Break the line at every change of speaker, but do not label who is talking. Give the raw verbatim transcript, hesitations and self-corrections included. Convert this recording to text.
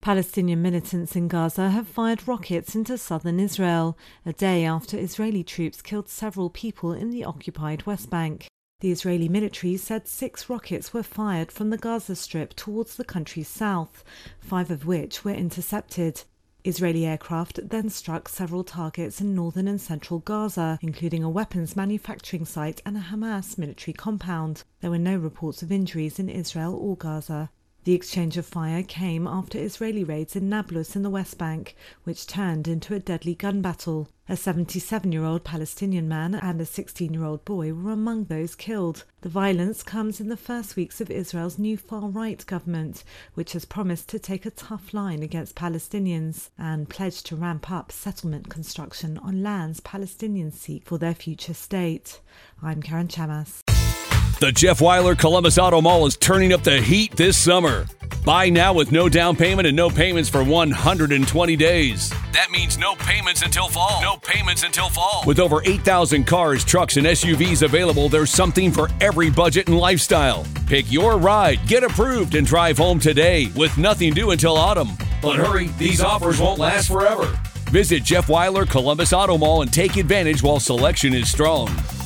Palestinian militants in Gaza have fired rockets into southern Israel, a day after Israeli troops killed several people in the occupied West Bank. The Israeli military said six rockets were fired from the Gaza Strip towards the country's south, five of which were intercepted. Israeli aircraft then struck several targets in northern and central Gaza, including a weapons manufacturing site and a Hamas military compound. There were no reports of injuries in Israel or Gaza. The exchange of fire came after Israeli raids in Nablus in the West Bank, which turned into a deadly gun battle. A seventy-seven-year-old Palestinian man and a sixteen-year-old boy were among those killed. The violence comes in the first weeks of Israel's new far-right government, which has promised to take a tough line against Palestinians and pledged to ramp up settlement construction on lands Palestinians seek for their future state. I'm Karen Chamas.
The Jeff Weiler Columbus Auto Mall is turning up the heat this summer. Buy now with no down payment and no payments for one hundred twenty days. That means no payments until fall. No payments until fall. With over eight thousand cars, trucks, and S U Vs available, there's something for every budget and lifestyle. Pick your ride, get approved, and drive home today with nothing due until autumn. But hurry, these offers won't last forever. Visit Jeff Weiler Columbus Auto Mall and take advantage while selection is strong.